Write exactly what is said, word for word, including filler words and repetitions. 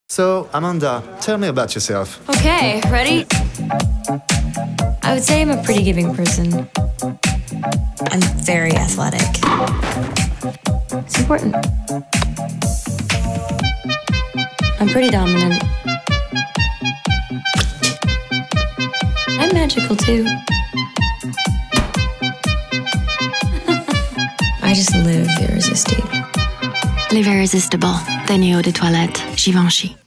So, Amanda, tell me about yourself. Okay, ready? I would say I'm a pretty giving person. I'm very athletic. It's important. I'm pretty dominant. I'm magical too. I just live irresistible. Live Irresistible, the Neo de Toilette, Givenchy.